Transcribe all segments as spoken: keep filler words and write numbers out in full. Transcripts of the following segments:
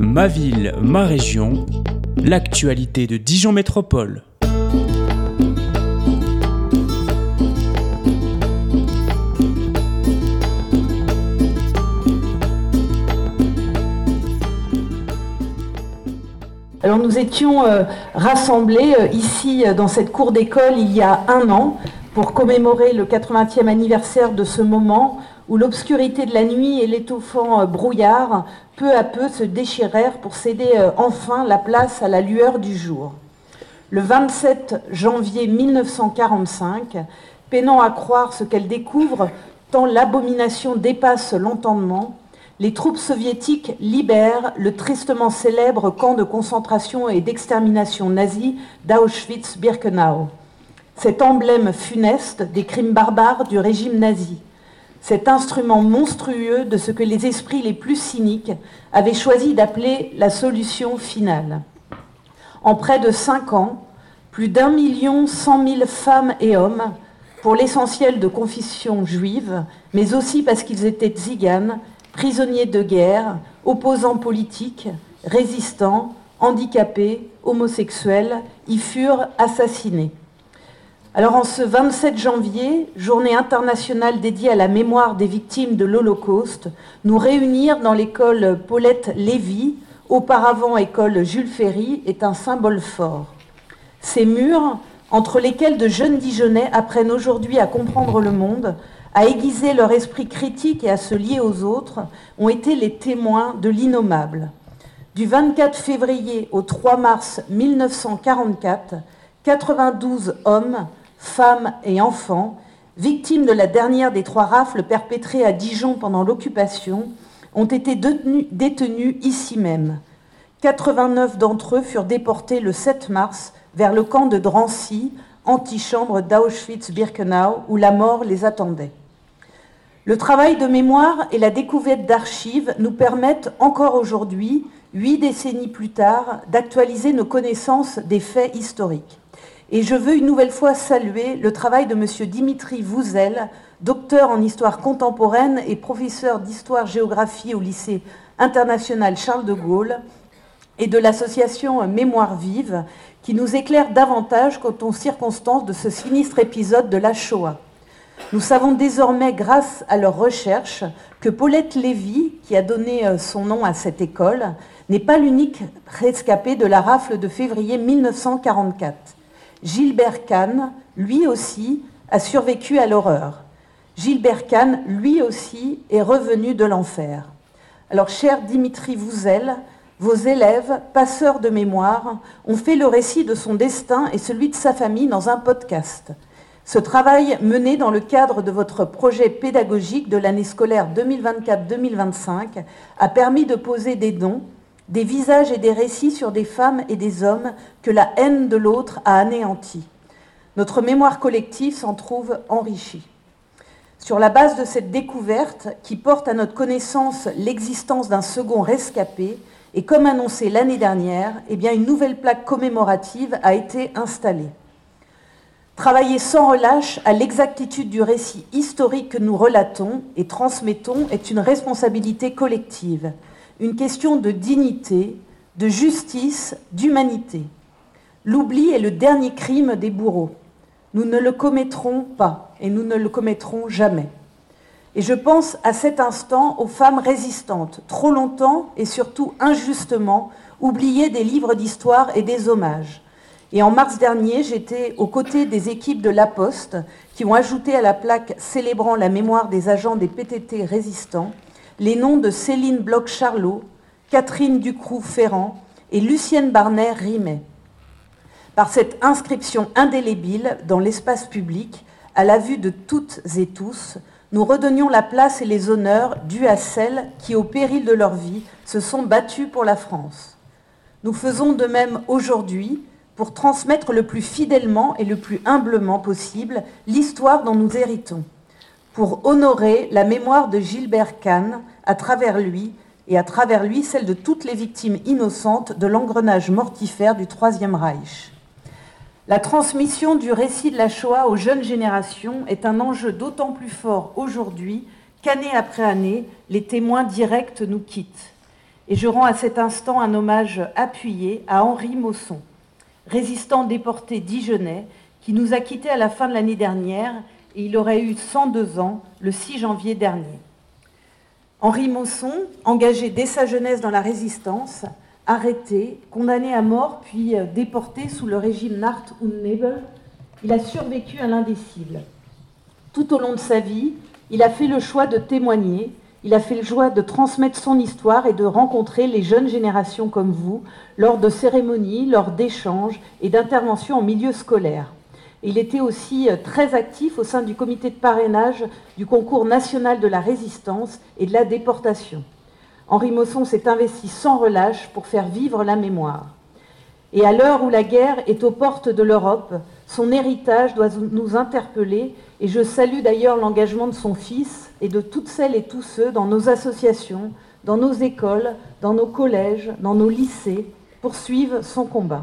Ma ville, ma région, l'actualité de Dijon Métropole. Alors nous étions euh, rassemblés euh, ici euh, dans cette cour d'école il y a un an pour commémorer le quatre-vingtième anniversaire de ce moment où l'obscurité de la nuit et l'étouffant euh, brouillard peu à peu se déchirèrent pour céder euh, enfin la place à la lueur du jour. Le vingt-sept janvier mille neuf cent quarante-cinq, peinant à croire ce qu'elle découvre tant l'abomination dépasse l'entendement, les troupes soviétiques libèrent le tristement célèbre camp de concentration et d'extermination nazi d'Auschwitz-Birkenau. Cet emblème funeste des crimes barbares du régime nazi, cet instrument monstrueux de ce que les esprits les plus cyniques avaient choisi d'appeler la solution finale. En près de cinq ans, plus d'un million cent mille femmes et hommes, pour l'essentiel de confession juive, mais aussi parce qu'ils étaient tziganes, prisonniers de guerre, opposants politiques, résistants, handicapés, homosexuels, y furent assassinés. Alors en ce vingt-sept janvier, journée internationale dédiée à la mémoire des victimes de l'Holocauste, nous réunir dans l'école Paulette Lévy, auparavant école Jules Ferry, est un symbole fort. Ces murs, entre lesquels de jeunes Dijonnais apprennent aujourd'hui à comprendre le monde, à aiguiser leur esprit critique et à se lier aux autres, ont été les témoins de l'innommable. Du vingt-quatre février au trois mars mille neuf cent quarante-quatre, quatre-vingt-douze hommes, femmes et enfants, victimes de la dernière des trois rafles perpétrées à Dijon pendant l'occupation, ont été détenus, détenus ici même. quatre-vingt-neuf d'entre eux furent déportés le sept mars vers le camp de Drancy, antichambre d'Auschwitz-Birkenau, où la mort les attendait. Le travail de mémoire et la découverte d'archives nous permettent encore aujourd'hui, huit décennies plus tard, d'actualiser nos connaissances des faits historiques. Et je veux une nouvelle fois saluer le travail de M. Dimitri Vouzel, docteur en histoire contemporaine et professeur d'histoire-géographie au lycée international Charles de Gaulle, et de l'association Mémoire Vive, qui nous éclaire davantage quant aux circonstances de ce sinistre épisode de la Shoah. Nous savons désormais, grâce à leurs recherches, que Paulette Lévy, qui a donné son nom à cette école, n'est pas l'unique rescapé de la rafle de février mille neuf cent quarante-quatre. Gilbert Kahn, lui aussi, a survécu à l'horreur. Gilbert Kahn, lui aussi, est revenu de l'enfer. Alors, cher Dimitri Vouzel, vos élèves, passeurs de mémoire, ont fait le récit de son destin et celui de sa famille dans un podcast. Ce travail, mené dans le cadre de votre projet pédagogique de l'année scolaire deux mille vingt-quatre deux mille vingt-cinq, a permis de poser des noms, des visages et des récits sur des femmes et des hommes que la haine de l'autre a anéantis. Notre mémoire collective s'en trouve enrichie. Sur la base de cette découverte, qui porte à notre connaissance l'existence d'un second rescapé, et comme annoncé l'année dernière, eh bien une nouvelle plaque commémorative a été installée. Travailler sans relâche à l'exactitude du récit historique que nous relatons et transmettons est une responsabilité collective, une question de dignité, de justice, d'humanité. L'oubli est le dernier crime des bourreaux. Nous ne le commettrons pas et nous ne le commettrons jamais. Et je pense à cet instant aux femmes résistantes, trop longtemps et surtout injustement oubliées des livres d'histoire et des hommages. Et en mars dernier, j'étais aux côtés des équipes de La Poste qui ont ajouté à la plaque célébrant la mémoire des agents des P T T résistants les noms de Céline Bloch-Charlot, Catherine Ducroux-Ferrand et Lucienne Barnet-Rimet. Par cette inscription indélébile dans l'espace public, à la vue de toutes et tous, nous redonnions la place et les honneurs dus à celles qui, au péril de leur vie, se sont battues pour la France. Nous faisons de même aujourd'hui pour transmettre le plus fidèlement et le plus humblement possible l'histoire dont nous héritons, pour honorer la mémoire de Gilbert Kahn à travers lui, et à travers lui celle de toutes les victimes innocentes de l'engrenage mortifère du Troisième Reich. La transmission du récit de la Shoah aux jeunes générations est un enjeu d'autant plus fort aujourd'hui qu'année après année, les témoins directs nous quittent. Et je rends à cet instant un hommage appuyé à Henri Mausson, résistant déporté dijonnais, qui nous a quittés à la fin de l'année dernière, et il aurait eu cent deux ans le six janvier dernier. Henri Mausson, engagé dès sa jeunesse dans la résistance, arrêté, condamné à mort, puis déporté sous le régime Nacht und Nebel, il a survécu à l'indicible. Tout au long de sa vie, il a fait le choix de témoigner, il a fait le choix de transmettre son histoire et de rencontrer les jeunes générations comme vous lors de cérémonies, lors d'échanges et d'interventions en milieu scolaire. Il était aussi très actif au sein du comité de parrainage du concours national de la résistance et de la déportation. Henri Mausson s'est investi sans relâche pour faire vivre la mémoire. Et à l'heure où la guerre est aux portes de l'Europe, son héritage doit nous interpeller, et je salue d'ailleurs l'engagement de son fils et de toutes celles et tous ceux dans nos associations, dans nos écoles, dans nos collèges, dans nos lycées, pour suivre son combat.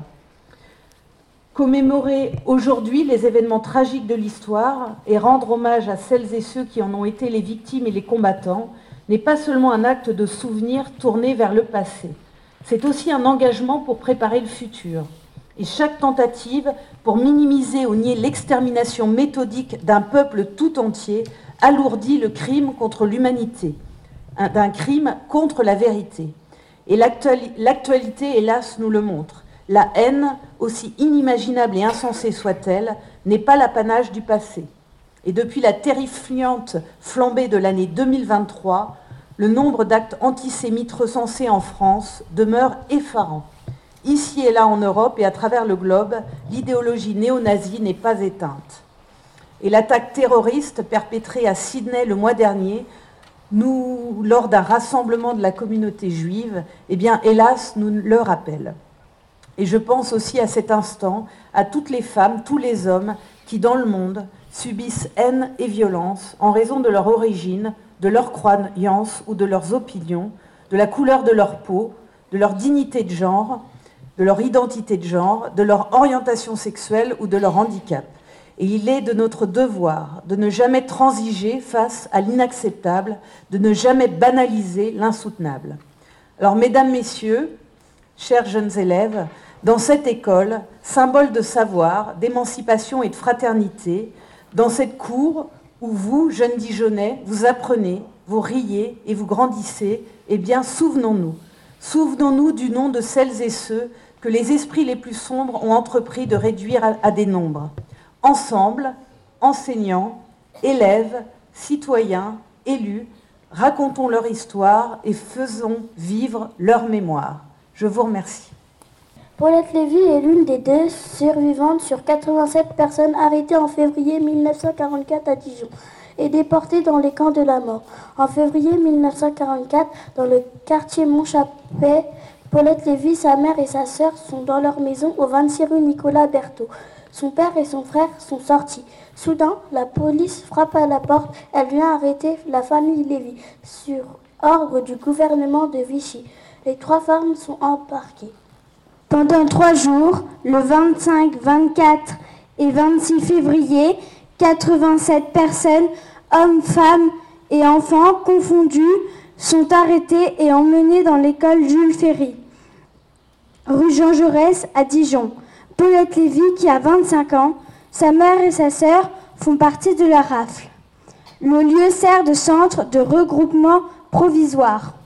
Commémorer aujourd'hui les événements tragiques de l'histoire et rendre hommage à celles et ceux qui en ont été les victimes et les combattants n'est pas seulement un acte de souvenir tourné vers le passé. C'est aussi un engagement pour préparer le futur. Et chaque tentative pour minimiser ou nier l'extermination méthodique d'un peuple tout entier alourdit le crime contre l'humanité, d'un crime contre la vérité. Et l'actualité, hélas, nous le montre. La haine, aussi inimaginable et insensée soit-elle, n'est pas l'apanage du passé. Et depuis la terrifiante flambée de l'année deux mille vingt-trois, le nombre d'actes antisémites recensés en France demeure effarant. Ici et là en Europe et à travers le globe, l'idéologie néo-nazie n'est pas éteinte. Et l'attaque terroriste perpétrée à Sydney le mois dernier, nous, lors d'un rassemblement de la communauté juive, eh bien, hélas, nous le rappelle. Et je pense aussi à cet instant à toutes les femmes, tous les hommes qui, dans le monde, subissent haine et violence en raison de leur origine, de leur croyance ou de leurs opinions, de la couleur de leur peau, de leur dignité de genre, de leur identité de genre, de leur orientation sexuelle ou de leur handicap. Et il est de notre devoir de ne jamais transiger face à l'inacceptable, de ne jamais banaliser l'insoutenable. Alors, mesdames, messieurs, chers jeunes élèves, dans cette école, symbole de savoir, d'émancipation et de fraternité, dans cette cour où vous, jeunes Dijonnais, vous apprenez, vous riez et vous grandissez, eh bien, souvenons-nous. Souvenons-nous du nom de celles et ceux que les esprits les plus sombres ont entrepris de réduire à, à des nombres. Ensemble, enseignants, élèves, citoyens, élus, racontons leur histoire et faisons vivre leur mémoire. Je vous remercie. Paulette Lévy est l'une des deux survivantes sur quatre-vingt-sept personnes arrêtées en février mille neuf cent quarante-quatre à Dijon et déportées dans les camps de la mort. En février mille neuf cent quarante-quatre, dans le quartier Montchappet, Paulette Lévy, sa mère et sa sœur sont dans leur maison au vingt-six rue Nicolas Berthaud. Son père et son frère sont sortis. Soudain, la police frappe à la porte. Elle vient arrêter la famille Lévy sur ordre du gouvernement de Vichy. Les trois femmes sont embarquées. Pendant trois jours, le vingt-cinq, vingt-quatre et vingt-six février, quatre-vingt-sept personnes, hommes, femmes et enfants confondus, sont arrêtés et emmenés dans l'école Jules Ferry, rue Jean Jaurès à Dijon. Paulette Lévy, qui a vingt-cinq ans, sa mère et sa sœur font partie de la rafle. Le lieu sert de centre de regroupement provisoire.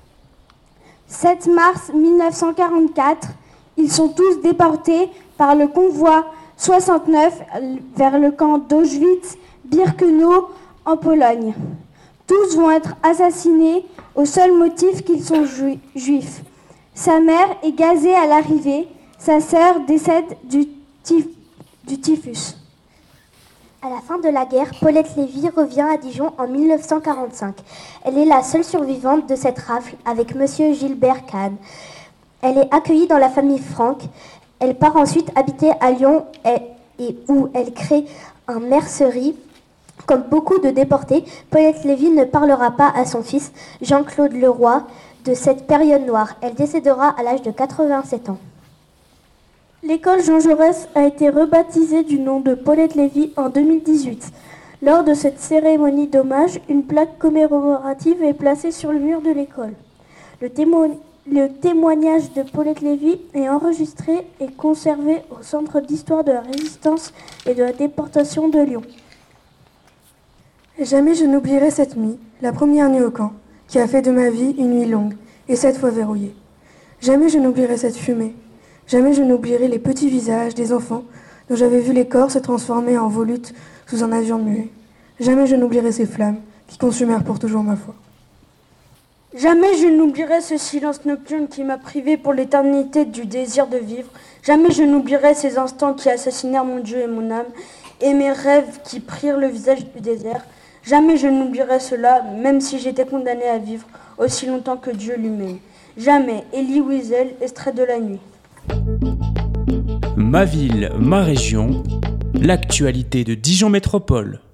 sept mars mille neuf cent quarante-quatre, ils sont tous déportés par le convoi soixante-neuf vers le camp d'Auschwitz-Birkenau en Pologne. Tous vont être assassinés au seul motif qu'ils sont ju- juifs. Sa mère est gazée à l'arrivée, sa sœur décède du, tif- du typhus. À la fin de la guerre, Paulette Lévy revient à Dijon en mille neuf cent quarante-cinq. Elle est la seule survivante de cette rafle avec monsieur Gilbert Kahn. Elle est accueillie dans la famille Franck. Elle part ensuite habiter à Lyon et, et où elle crée un mercerie. Comme beaucoup de déportés, Paulette Lévy ne parlera pas à son fils, Jean-Claude Leroy, de cette période noire. Elle décédera à l'âge de quatre-vingt-sept ans. L'école Jean Jaurès a été rebaptisée du nom de Paulette Lévy en deux mille dix-huit. Lors de cette cérémonie d'hommage, une plaque commémorative est placée sur le mur de l'école. Le, témo- Le témoignage de Paulette Lévy est enregistré et conservé au Centre d'histoire de la Résistance et de la déportation de Lyon. Jamais je n'oublierai cette nuit, la première nuit au camp, qui a fait de ma vie une nuit longue et cette fois verrouillée. Jamais je n'oublierai cette fumée. Jamais je n'oublierai les petits visages des enfants dont j'avais vu les corps se transformer en volutes sous un avion muet. Jamais je n'oublierai ces flammes qui consumèrent pour toujours ma foi. Jamais je n'oublierai ce silence nocturne qui m'a privé pour l'éternité du désir de vivre. Jamais je n'oublierai ces instants qui assassinèrent mon Dieu et mon âme, et mes rêves qui prirent le visage du désert. Jamais je n'oublierai cela, même si j'étais condamné à vivre aussi longtemps que Dieu lui-même. Jamais. Elie Wiesel, extrait de la nuit. Ma ville, ma région, l'actualité de Dijon Métropole.